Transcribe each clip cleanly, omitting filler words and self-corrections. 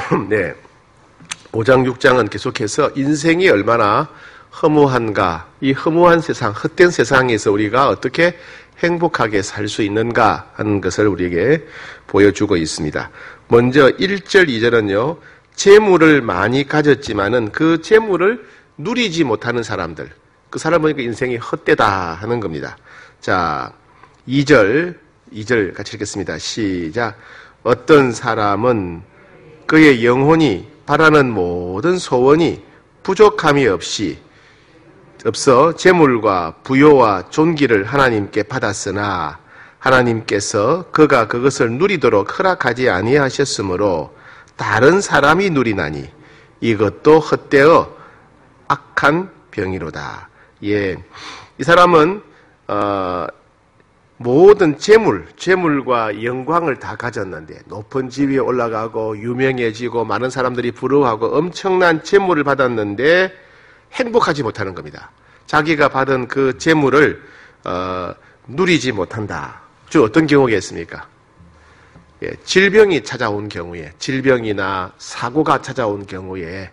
네. 5장, 6장은 계속해서 인생이 얼마나 허무한가, 이 허무한 세상, 헛된 세상에서 우리가 어떻게 행복하게 살 수 있는가 하는 것을 우리에게 보여주고 있습니다. 먼저 1절, 2절은요, 재물을 많이 가졌지만은 그 재물을 누리지 못하는 사람들, 그 사람 보니까 인생이 헛되다 하는 겁니다. 자, 2절 같이 읽겠습니다. 시작. 어떤 사람은 그의 영혼이 바라는 모든 소원이 부족함이 없어 재물과 부요와 존귀를 하나님께 받았으나 하나님께서 그가 그것을 누리도록 허락하지 아니하셨으므로 다른 사람이 누리나니 이것도 헛되어 악한 병이로다. 예, 이 사람은 모든 재물과 영광을 다 가졌는데 높은 집 위에 올라가고 유명해지고 많은 사람들이 부러워하고 엄청난 재물을 받았는데 행복하지 못하는 겁니다. 자기가 받은 그 재물을 누리지 못한다. 주 어떤 경우겠습니까? 예, 질병이 찾아온 경우에, 질병이나 사고가 찾아온 경우에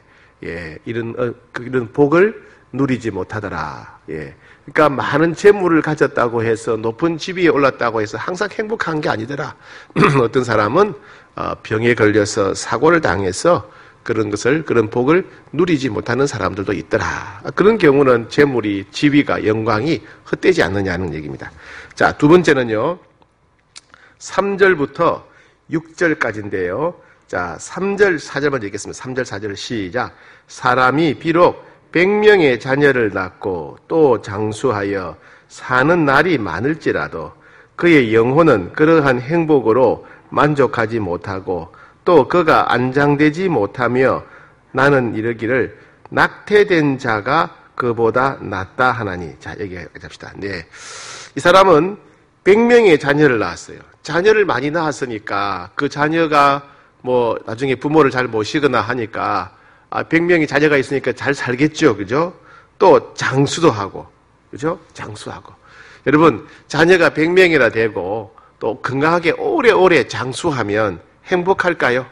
이런 복을 누리지 못하더라. 예. 그러니까 많은 재물을 가졌다고 해서 높은 집 위에 올랐다고 해서 항상 행복한 게 아니더라. 어떤 사람은 병에 걸려서 사고를 당해서 그런 복을 누리지 못하는 사람들도 있더라. 그런 경우는 재물이, 지위가, 영광이 헛되지 않느냐는 얘기입니다. 자, 두 번째는요, 3절부터 6절까지인데요. 자, 3절, 4절 먼저 읽겠습니다. 3절, 4절 시작. 사람이 비록 100명의 자녀를 낳고 또 장수하여 사는 날이 많을지라도 그의 영혼은 그러한 행복으로 만족하지 못하고 또 그가 안장되지 못하며 나는 이르기를 낙태된 자가 그보다 낫다 하나니. 자, 얘기합시다. 네. 이 사람은 100명의 자녀를 낳았어요. 자녀를 많이 낳았으니까 그 자녀가 뭐 나중에 부모를 잘 모시거나 하니까 100명의 자녀가 있으니까 잘 살겠죠. 그죠? 또 장수도 하고. 그죠? 장수하고. 여러분, 자녀가 100명이나 되고 또 건강하게 오래오래 장수하면 행복할까요?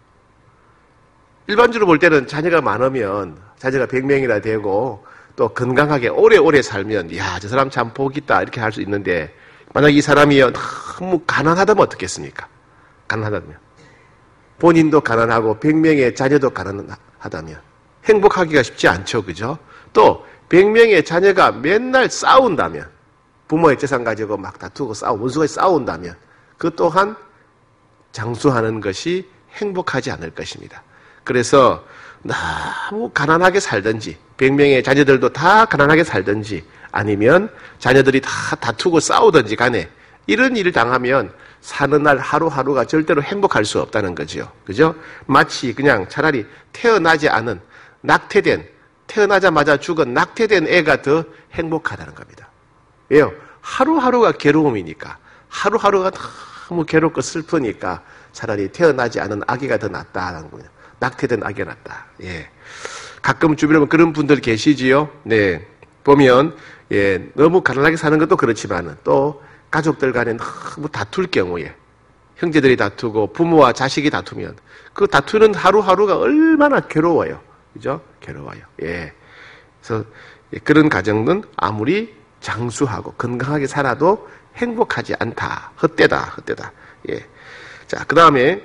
일반적으로 볼 때는 자녀가 많으면 자녀가 100명이나 되고 또 건강하게 오래오래 살면 야, 저 사람 참 복 있다 이렇게 할 수 있는데 만약 이 사람이 너무 가난하다면 어떻겠습니까? 가난하다면. 본인도 가난하고 100명의 자녀도 가난하다면 행복하기가 쉽지 않죠. 그죠? 또 100명의 자녀가 맨날 싸운다면 부모의 재산 가지고 막 다투고 원수가 싸운다면 그 또한 장수하는 것이 행복하지 않을 것입니다. 그래서 너무 가난하게 살든지 100명의 자녀들도 다 가난하게 살든지 아니면 자녀들이 다 다투고 싸우든지 간에 이런 일을 당하면 사는 날 하루하루가 절대로 행복할 수 없다는 거죠. 그죠? 마치 그냥 차라리 태어나지 않은 태어나자마자 죽은 낙태된 애가 더 행복하다는 겁니다. 왜요? 하루하루가 괴로움이니까 하루하루가 너무 괴롭고 슬프니까 차라리 태어나지 않은 아기가 더 낫다는 거예요. 낙태된 아기가 낫다. 예. 가끔 주변에 보면 그런 분들 계시지요. 네. 보면 너무 가난하게 사는 것도 그렇지만은 또 가족들 간에 너무 다툴 경우에 형제들이 다투고 부모와 자식이 다투면 그 다투는 하루하루가 얼마나 괴로워요. 그죠? 괴로워요. 예. 그래서 그런 가정은 아무리 장수하고 건강하게 살아도 행복하지 않다. 헛되다. 예. 자, 그 다음에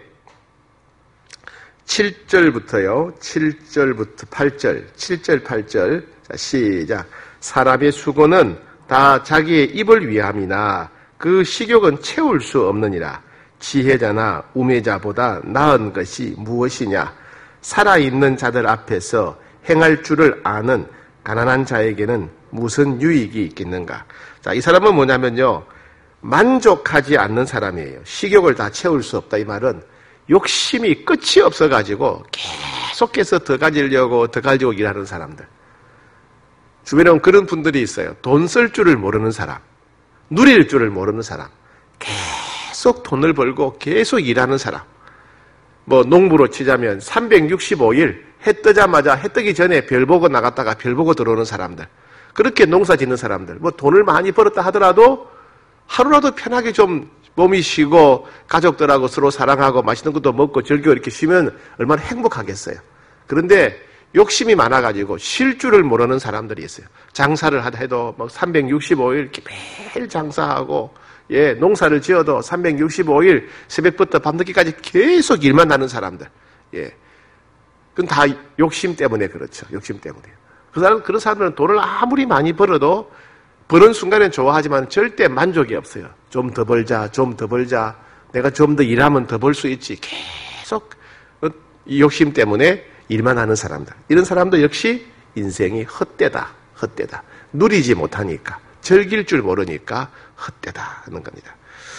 7절부터 8절. 7절, 8절. 자, 시작. 사람의 수고는 다 자기의 입을 위함이나 그 식욕은 채울 수 없느니라. 지혜자나 우매자보다 나은 것이 무엇이냐? 살아있는 자들 앞에서 행할 줄을 아는 가난한 자에게는 무슨 유익이 있겠는가? 자, 이 사람은 뭐냐면요. 만족하지 않는 사람이에요. 식욕을 다 채울 수 없다. 이 말은 욕심이 끝이 없어가지고 계속해서 더 가지려고 일하는 사람들. 주변에 보면 그런 분들이 있어요. 돈 쓸 줄을 모르는 사람, 누릴 줄을 모르는 사람, 계속 돈을 벌고 계속 일하는 사람. 뭐 농부로 치자면 365일 해 뜨자마자 해 뜨기 전에 별 보고 나갔다가 별 보고 들어오는 사람들. 그렇게 농사 짓는 사람들. 뭐 돈을 많이 벌었다 하더라도 하루라도 편하게 좀 몸이 쉬고 가족들하고 서로 사랑하고 맛있는 것도 먹고 즐기고 이렇게 쉬면 얼마나 행복하겠어요. 그런데 욕심이 많아가지고 쉴 줄을 모르는 사람들이 있어요. 장사를 해도 막 365일 이렇게 매일 장사하고, 예, 농사를 지어도 365일 새벽부터 밤늦게까지 계속 일만 하는 사람들. 예. 그건 다 욕심 때문에 그렇죠. 욕심 때문에. 그런 사람들은 돈을 아무리 많이 벌어도 버는 순간엔 좋아하지만 절대 만족이 없어요. 좀 더 벌자, 좀 더 벌자. 내가 좀 더 일하면 더 벌 수 있지. 계속 이 욕심 때문에 일만 하는 사람들. 이런 사람도 역시 인생이 헛되다. 헛되다. 누리지 못하니까, 즐길 줄 모르니까 헛되다 하는 겁니다.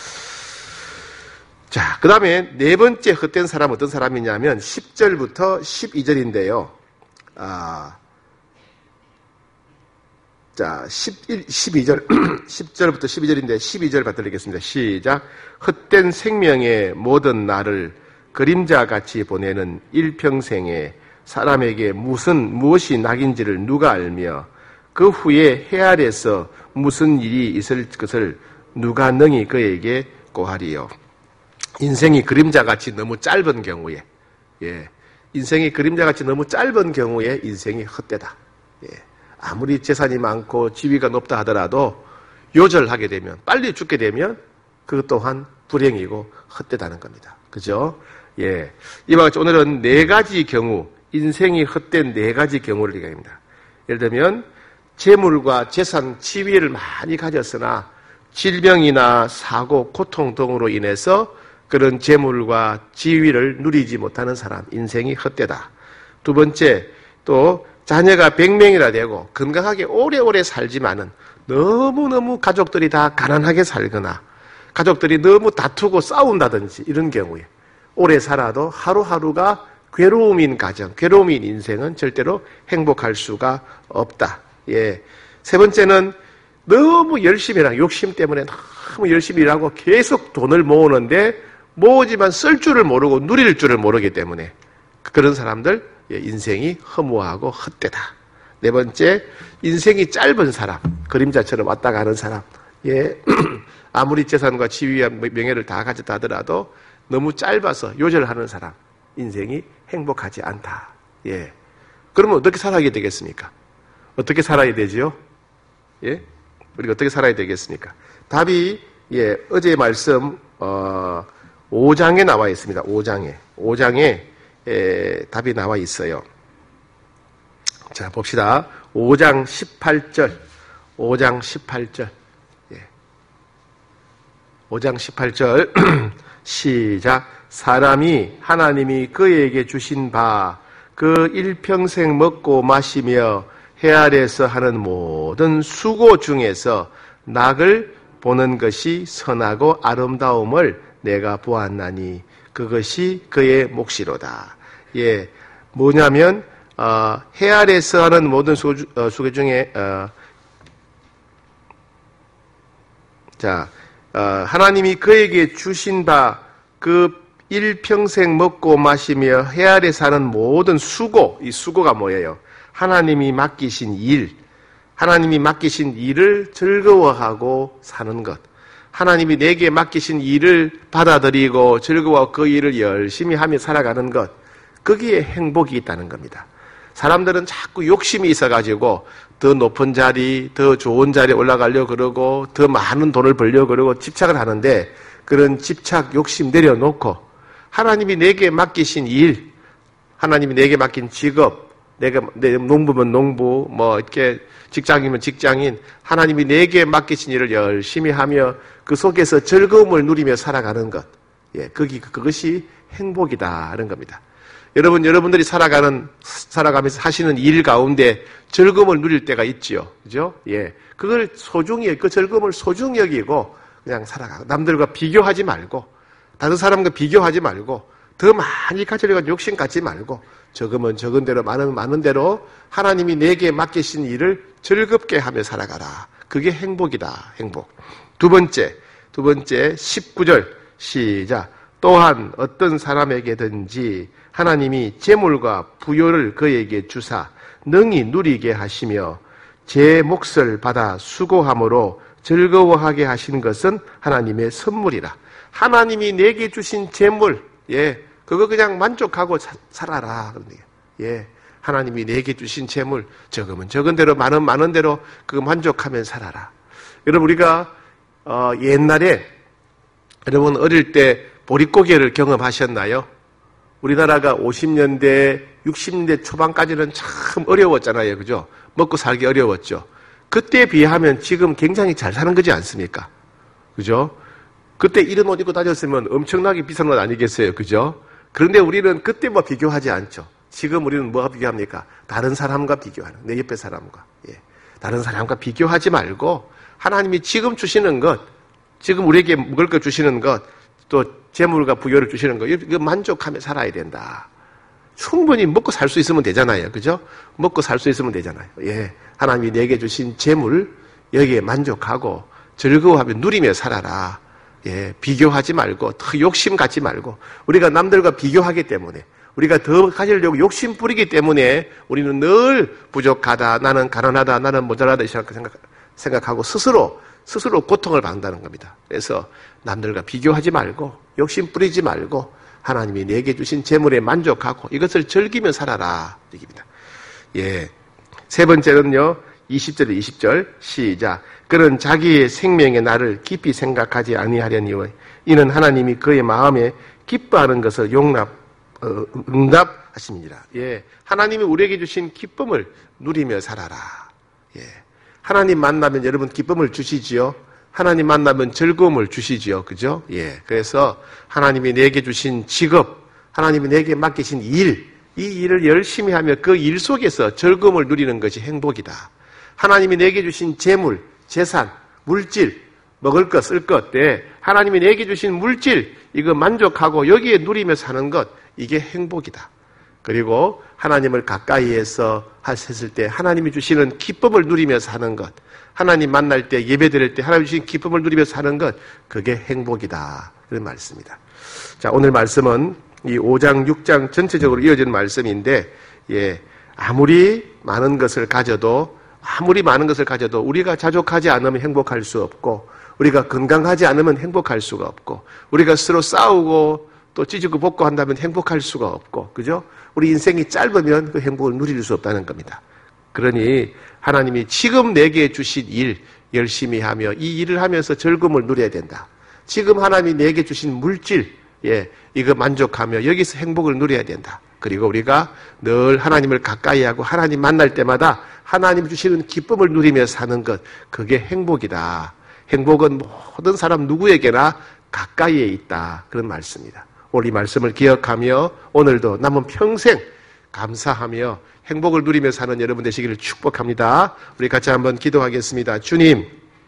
자, 그 다음에 네 번째 헛된 사람은 어떤 사람이냐면 10절부터 12절인데요. 자, 12절, 10절부터 12절인데 12절 받들리겠습니다. 시작. 헛된 생명의 모든 날을 그림자같이 보내는 일평생에 사람에게 무엇이 낙인지를 누가 알며 그 후에 해 아래서 무슨 일이 있을 것을 누가 능히 그에게 고하리요. 인생이 그림자같이 너무 짧은 경우에, 예, 인생이 그림자같이 너무 짧은 경우에 인생이 헛되다. 예, 아무리 재산이 많고 지위가 높다 하더라도 요절하게 되면, 빨리 죽게 되면 그것 또한 불행이고 헛되다는 겁니다. 그죠? 예, 이와 같이 오늘은 네 가지 경우, 인생이 헛된 네 가지 경우를 얘기합니다. 예를 들면 재물과 재산, 지위를 많이 가졌으나 질병이나 사고, 고통 등으로 인해서 그런 재물과 지위를 누리지 못하는 사람, 인생이 헛되다. 두 번째, 또 자녀가 100명이나 되고 건강하게 오래오래 살지만은 너무너무 가족들이 다 가난하게 살거나 가족들이 너무 다투고 싸운다든지 이런 경우에 오래 살아도 하루하루가 괴로움인 가정, 괴로움인 인생은 절대로 행복할 수가 없다. 예. 세 번째는 너무 열심히 일하고 욕심 때문에 너무 열심히 일하고 계속 돈을 모으는데 모으지만 쓸 줄을 모르고 누릴 줄을 모르기 때문에 그런 사람들 인생이 허무하고 헛되다. 네 번째, 인생이 짧은 사람, 그림자처럼 왔다 가는 사람. 예. 아무리 재산과 지위와 명예를 다 가졌다 하더라도 너무 짧아서 요절하는 사람, 인생이 행복하지 않다. 예. 그러면 어떻게 살아야 되겠습니까? 어떻게 살아야 되지요? 예? 우리가 어떻게 살아야 되겠습니까? 답이, 예, 어제의 말씀, 5장에 나와 있습니다. 5장에 답이 나와 있어요. 자, 봅시다. 5장 18절. 5장 18절. 예. 5장 18절. 시작. 사람이 하나님이 그에게 주신 바 그 일평생 먹고 마시며 해 아래서 하는 모든 수고 중에서 낙을 보는 것이 선하고 아름다움을 내가 보았나니 그것이 그의 몫이로다. 예, 뭐냐면 해 아래서 하는 모든 수고 중에 하나님이 그에게 주신 바 그 일평생 먹고 마시며 해 아래 사는 모든 수고, 이 수고가 뭐예요? 하나님이 맡기신 일, 하나님이 맡기신 일을 즐거워하고 사는 것. 하나님이 내게 맡기신 일을 받아들이고 즐거워하고 그 일을 열심히 하며 살아가는 것. 거기에 행복이 있다는 겁니다. 사람들은 자꾸 욕심이 있어가지고 더 높은 자리, 더 좋은 자리에 올라가려고 그러고 더 많은 돈을 벌려고 그러고 집착을 하는데 그런 집착, 욕심 내려놓고 하나님이 내게 맡기신 일, 하나님이 내게 맡긴 직업, 내 농부면 농부, 뭐 이렇게 직장이면 직장인, 하나님이 내게 맡기신 일을 열심히 하며 그 속에서 즐거움을 누리며 살아가는 것. 예, 그것이 행복이다라는 겁니다. 여러분들이 살아가면서 하시는 일 가운데 즐거움을 누릴 때가 있지요. 그죠? 예. 그 즐거움을 소중히 여기고 그냥 살아가고, 남들과 비교하지 말고, 다른 사람과 비교하지 말고, 더 많이 가지려고 욕심 갖지 말고, 적으면 적은 대로, 많으면 많은 대로 하나님이 내게 맡기신 일을 즐겁게 하며 살아가라. 그게 행복이다, 행복. 두 번째, 19절, 시작. 또한 어떤 사람에게든지 하나님이 재물과 부요를 그에게 주사 능히 누리게 하시며 제 몫을 받아 수고함으로 즐거워하게 하시는 것은 하나님의 선물이라. 하나님이 내게 주신 재물, 그거 그냥 만족하고 살아라. 하나님이 내게 주신 재물, 적으면 적은 대로, 많은 대로 그거 만족하면 살아라. 여러분, 우리가 옛날에 여러분 어릴 때 보릿고개를 경험하셨나요? 우리나라가 50년대, 60년대 초반까지는 참 어려웠잖아요. 그죠? 먹고 살기 어려웠죠. 그때에 비하면 지금 굉장히 잘 사는 거지 않습니까? 그죠? 그때 이런 옷 입고 다녔으면 엄청나게 비싼 옷 아니겠어요? 그죠? 그런데 우리는 그때와 비교하지 않죠. 지금 우리는 뭐와 비교합니까? 다른 사람과 비교하는, 내 옆에 사람과. 다른 사람과 비교하지 말고 하나님이 지금 주시는 것, 지금 우리에게 먹을 것 주시는 것, 또 재물과 부여를 주시는 것, 이거 만족하며 살아야 된다. 충분히 먹고 살 수 있으면 되잖아요. 그죠? 먹고 살 수 있으면 되잖아요. 하나님이 내게 주신 재물, 여기에 만족하고 즐거워하며 누리며 살아라. 비교하지 말고, 더 욕심 갖지 말고, 우리가 남들과 비교하기 때문에, 우리가 더 가지려고 욕심 부리기 때문에 우리는 늘 부족하다, 나는 가난하다, 나는 모자라다 생각하고 스스로 고통을 받는다는 겁니다. 그래서 남들과 비교하지 말고 욕심 부리지 말고 하나님이 내게 주신 재물에 만족하고 이것을 즐기며 살아라. 얘기입니다. 세 번째는요. 20절 20절 시작. 그는 자기의 생명의 날을 깊이 생각하지 아니하려니와 이는 하나님이 그의 마음에 기뻐하는 것을 응답하십니다. 하나님이 우리에게 주신 기쁨을 누리며 살아라. 하나님 만나면 여러분 기쁨을 주시지요. 하나님 만나면 즐거움을 주시지요. 그죠? 그래서 하나님이 내게 주신 직업, 하나님이 내게 맡기신 일, 이 일을 열심히 하며 그 일 속에서 즐거움을 누리는 것이 행복이다. 하나님이 내게 주신 재물, 재산, 물질, 먹을 것, 쓸 것, 하나님이 내게 주신 물질, 이거 만족하고 여기에 누리며 사는 것, 이게 행복이다. 그리고 하나님을 가까이에서 했을 때 하나님이 주시는 기쁨을 누리며 사는 것, 하나님 만날 때 예배 드릴 때 하나님 주신 기쁨을 누리며 사는 것, 그게 행복이다. 그런 말씀입니다. 자, 오늘 말씀은 이 5장, 6장 전체적으로 이어지는 말씀인데, 아무리 많은 것을 가져도 우리가 자족하지 않으면 행복할 수 없고, 우리가 건강하지 않으면 행복할 수가 없고, 우리가 서로 싸우고 또 찌지고 볶고 한다면 행복할 수가 없고, 그죠? 우리 인생이 짧으면 그 행복을 누릴 수 없다는 겁니다. 그러니 하나님이 지금 내게 주신 일 열심히 하며 이 일을 하면서 즐거움을 누려야 된다. 지금 하나님이 내게 주신 물질, 이거 만족하며 여기서 행복을 누려야 된다. 그리고 우리가 늘 하나님을 가까이 하고 하나님 만날 때마다 하나님 주시는 기쁨을 누리며 사는 것, 그게 행복이다. 행복은 모든 사람 누구에게나 가까이에 있다. 그런 말씀입니다. 오늘 이 말씀을 기억하며 오늘도 남은 평생 감사하며 행복을 누리며 사는 여러분 되시기를 축복합니다. 우리 같이 한번 기도하겠습니다. 주님,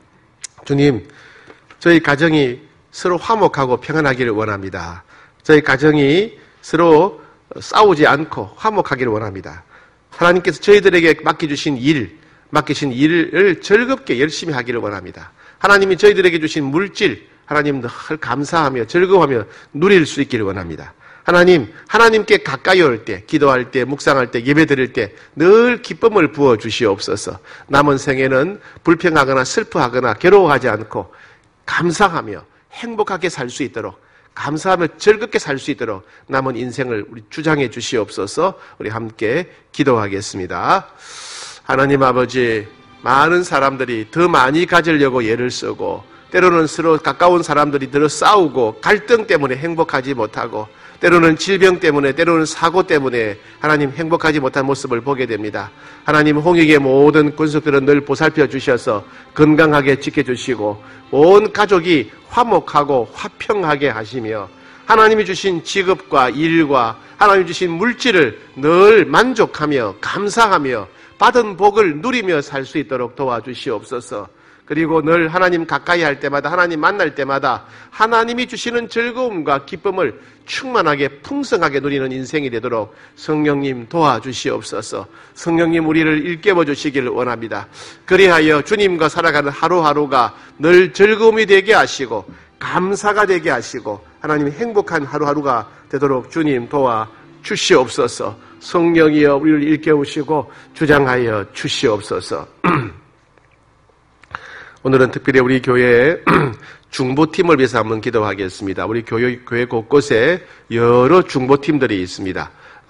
저희 가정이 서로 화목하고 평안하기를 원합니다. 저희 가정이 서로 싸우지 않고 화목하기를 원합니다. 하나님께서 저희들에게 맡기신 일을 즐겁게 열심히 하기를 원합니다. 하나님이 저희들에게 주신 물질, 하나님 늘 감사하며 즐거워하며 누릴 수 있기를 원합니다. 하나님께 가까이 올 때, 기도할 때, 묵상할 때, 예배 드릴 때 늘 기쁨을 부어 주시옵소서. 남은 생에는 불평하거나 슬퍼하거나 괴로워하지 않고 감사하며 행복하게 살 수 있도록, 감사하며 즐겁게 살 수 있도록 남은 인생을 우리 주장해 주시옵소서. 우리 함께 기도하겠습니다. 하나님 아버지, 많은 사람들이 더 많이 가지려고 애를 쓰고, 때로는 서로 가까운 사람들이 늘 싸우고 갈등 때문에 행복하지 못하고, 때로는 질병 때문에, 때로는 사고 때문에 하나님 행복하지 못한 모습을 보게 됩니다. 하나님, 홍익의 모든 권속들은 늘 보살펴 주셔서 건강하게 지켜주시고 온 가족이 화목하고 화평하게 하시며, 하나님이 주신 직업과 일과 하나님이 주신 물질을 늘 만족하며 감사하며 받은 복을 누리며 살 수 있도록 도와주시옵소서. 그리고 늘 하나님 가까이 할 때마다, 하나님 만날 때마다 하나님이 주시는 즐거움과 기쁨을 충만하게 풍성하게 누리는 인생이 되도록 성령님 도와주시옵소서. 성령님, 우리를 일깨워 주시기를 원합니다. 그리하여 주님과 살아가는 하루하루가 늘 즐거움이 되게 하시고 감사가 되게 하시고 하나님 행복한 하루하루가 되도록 주님 도와주시옵소서. 성령이여 우리를 일깨우시고 주장하여 주시옵소서. 오늘은 특별히 우리 교회 중보팀을 위해서 한번 기도하겠습니다. 우리 교회 곳곳에 여러 중보팀들이 있습니다.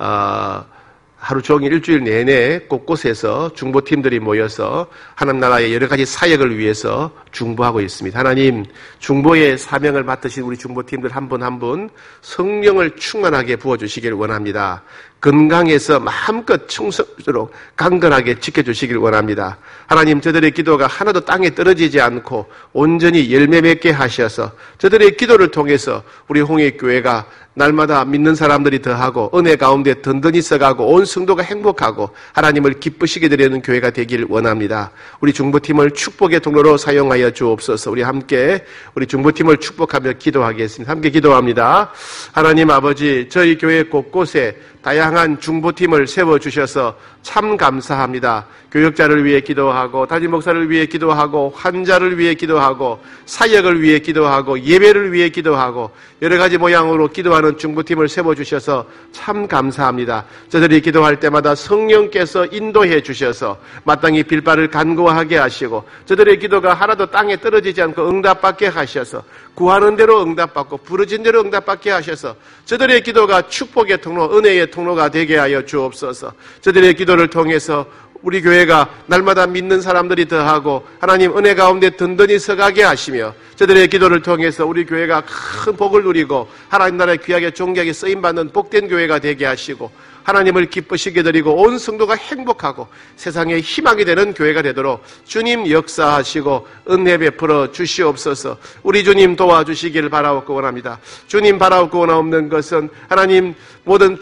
하루 종일 일주일 내내 곳곳에서 중보팀들이 모여서 하나님 나라의 여러 가지 사역을 위해서 중보하고 있습니다. 하나님, 중보의 사명을 맡으신 우리 중보팀들 한 분 한 분 성령을 충만하게 부어주시길 원합니다. 건강해서 마음껏 충성스럽도록 강건하게 지켜주시길 원합니다. 하나님, 저들의 기도가 하나도 땅에 떨어지지 않고 온전히 열매 맺게 하셔서 저들의 기도를 통해서 우리 홍익교회가 날마다 믿는 사람들이 더하고 은혜 가운데 든든히 써가고 온 성도가 행복하고 하나님을 기쁘시게 드리는 교회가 되길 원합니다. 우리 중보팀을 축복의 통로로 사용하여 주옵소서. 우리 함께 우리 중보팀을 축복하며 기도하겠습니다. 함께 기도합니다. 하나님 아버지, 저희 교회 곳곳에 다양한 중보팀을 세워주셔서 참 감사합니다. 교역자를 위해 기도하고 담임 목사를 위해 기도하고 환자를 위해 기도하고 사역을 위해 기도하고 예배를 위해 기도하고 여러 가지 모양으로 기도하는 중보팀을 세워주셔서 참 감사합니다. 저들이 기도할 때마다 성령께서 인도해 주셔서 마땅히 빌바를 간구하게 하시고 저들의 기도가 하나도 땅에 떨어지지 않고 응답받게 하셔서 구하는 대로 응답받고 부르진 대로 응답받게 하셔서 저들의 기도가 축복의 통로, 은혜의 통로가 되게 하여 주옵소서. 저들의 기도를 통해서 우리 교회가 날마다 믿는 사람들이 더하고 하나님 은혜 가운데 든든히 서가게 하시며 저들의 기도를 통해서 우리 교회가 큰 복을 누리고 하나님 나라의 귀하게 존귀하게 쓰임받는 복된 교회가 되게 하시고 하나님을 기쁘시게 드리고 온 성도가 행복하고 세상에 희망이 되는 교회가 되도록 주님 역사하시고 은혜 베풀어 주시옵소서. 우리 주님 도와주시기를 바라옵고 원합니다. 주님 바라옵고 원하옵는 것은 하나님 모든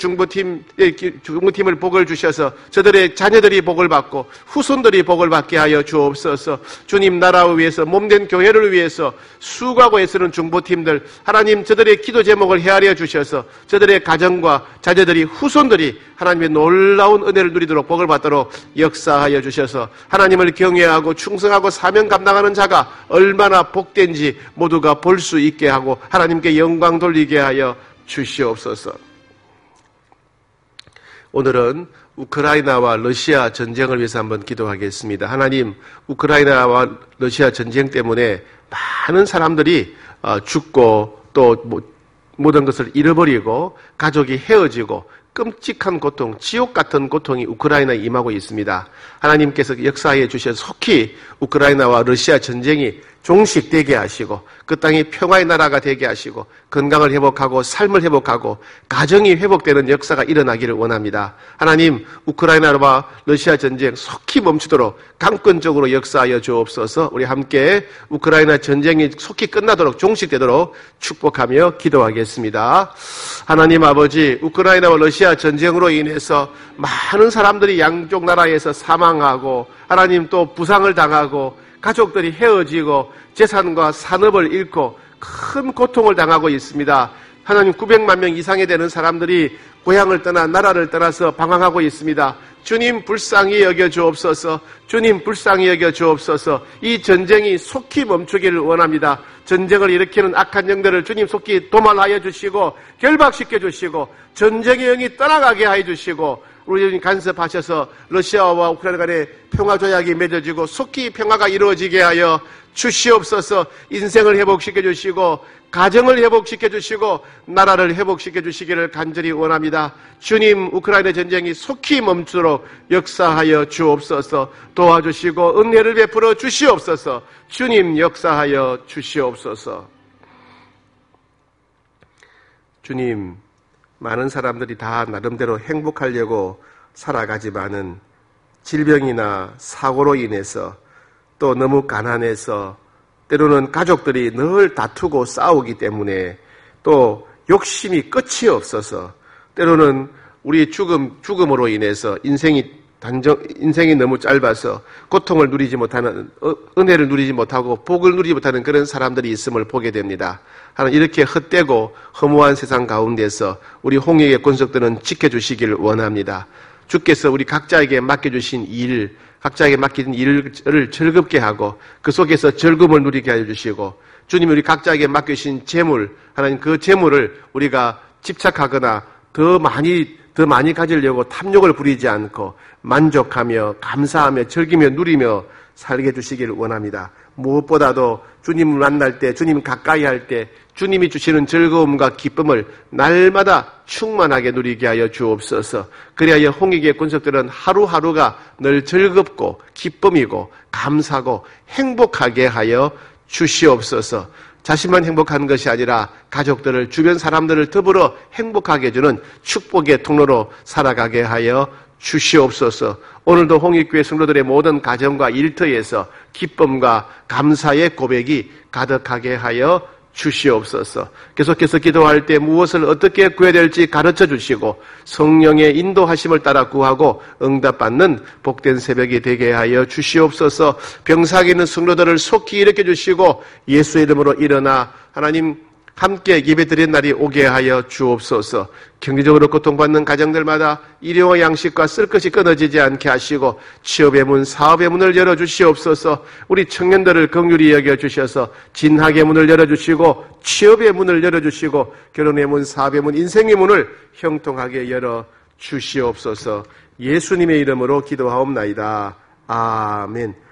중보팀을 복을 주셔서 저들의 자녀들이 복을 받고 후손들이 복을 받게 하여 주옵소서. 주님 나라를 위해서 몸된 교회를 위해서 수고하고 애쓰는 중보팀들 하나님 저들의 기도 제목을 헤아려 주셔서 저들의 가정과 자녀들이 후손들이 하나님의 놀라운 은혜를 누리도록 복을 받도록 역사하여 주셔서 하나님을 경외하고 충성하고 사명 감당하는 자가 얼마나 복된지 모두가 볼 수 있게 하고 하나님께 영광 돌리게 하여 주시옵소서. 오늘은 우크라이나와 러시아 전쟁을 위해서 한번 기도하겠습니다. 하나님, 우크라이나와 러시아 전쟁 때문에 많은 사람들이 죽고 또 모든 것을 잃어버리고 가족이 헤어지고 끔찍한 고통, 지옥 같은 고통이 우크라이나에 임하고 있습니다. 하나님께서 역사해 주셔서 속히 우크라이나와 러시아 전쟁이 종식되게 하시고 그 땅이 평화의 나라가 되게 하시고 건강을 회복하고 삶을 회복하고 가정이 회복되는 역사가 일어나기를 원합니다. 하나님, 우크라이나와 러시아 전쟁 속히 멈추도록 강권적으로 역사하여 주옵소서. 우리 함께 우크라이나 전쟁이 속히 끝나도록 종식되도록 축복하며 기도하겠습니다. 하나님 아버지, 우크라이나와 러시아 전쟁으로 인해서 많은 사람들이 양쪽 나라에서 사망하고 하나님 또 부상을 당하고 가족들이 헤어지고 재산과 산업을 잃고 큰 고통을 당하고 있습니다. 하나님 900만 명 이상이 되는 사람들이 고향을 떠나 나라를 떠나서 방황하고 있습니다. 주님 불쌍히 여겨 주옵소서. 주님 불쌍히 여겨 주옵소서. 이 전쟁이 속히 멈추기를 원합니다. 전쟁을 일으키는 악한 영들을 주님 속히 도말하여 주시고 결박시켜 주시고 전쟁의 영이 떠나가게 하여 주시고 우리 주님 간섭하셔서 러시아와 우크라이나 간의 평화 조약이 맺어지고 속히 평화가 이루어지게 하여 주시옵소서. 인생을 회복시켜 주시고 가정을 회복시켜 주시고 나라를 회복시켜 주시기를 간절히 원합니다. 주님, 우크라이나 전쟁이 속히 멈추도록 역사하여 주옵소서. 도와주시고 은혜를 베풀어 주시옵소서. 주님 역사하여 주시옵소서. 주님, 많은 사람들이 다 나름대로 행복하려고 살아가지만은 질병이나 사고로 인해서 또 너무 가난해서 때로는 가족들이 늘 다투고 싸우기 때문에 또 욕심이 끝이 없어서 때로는 우리 죽음으로 인해서 인생이 너무 짧아서 고통을 누리지 못하는, 은혜를 누리지 못하고 복을 누리지 못하는 그런 사람들이 있음을 보게 됩니다. 하나님, 이렇게 헛되고 허무한 세상 가운데서 우리 홍익의 권속들은 지켜주시기를 원합니다. 주께서 우리 각자에게 맡겨주신 일, 각자에게 맡긴 일을 즐겁게 하고 그 속에서 즐거움을 누리게 해주시고 주님이 우리 각자에게 맡겨주신 재물, 하나님 그 재물을 우리가 집착하거나 더 많이 가지려고 탐욕을 부리지 않고 만족하며 감사하며 즐기며 누리며 살게 해주시기를 원합니다. 무엇보다도 주님을 만날 때, 주님 가까이 할 때 주님이 주시는 즐거움과 기쁨을 날마다 충만하게 누리게 하여 주옵소서. 그리하여 홍익의 군속들은 하루하루가 늘 즐겁고 기쁨이고 감사고 행복하게 하여 주시옵소서. 자신만 행복한 것이 아니라 가족들을, 주변 사람들을 더불어 행복하게 해주는 축복의 통로로 살아가게 하여 주시옵소서. 오늘도 홍익교회 성도들의 모든 가정과 일터에서 기쁨과 감사의 고백이 가득하게 하여 주시옵소서. 계속해서 기도할 때 무엇을 어떻게 구해야 될지 가르쳐 주시고 성령의 인도하심을 따라 구하고 응답받는 복된 새벽이 되게 하여 주시옵소서. 병상에 있는 성도들을 속히 일으켜 주시고 예수의 이름으로 일어나 하나님 함께 예배드리는 날이 오게 하여 주옵소서. 경제적으로 고통받는 가정들마다 일용의 양식과 쓸 것이 끊어지지 않게 하시고 취업의 문, 사업의 문을 열어주시옵소서. 우리 청년들을 긍휼히 여겨주셔서 진학의 문을 열어주시고 취업의 문을 열어주시고 결혼의 문, 사업의 문, 인생의 문을 형통하게 열어주시옵소서. 예수님의 이름으로 기도하옵나이다. 아멘.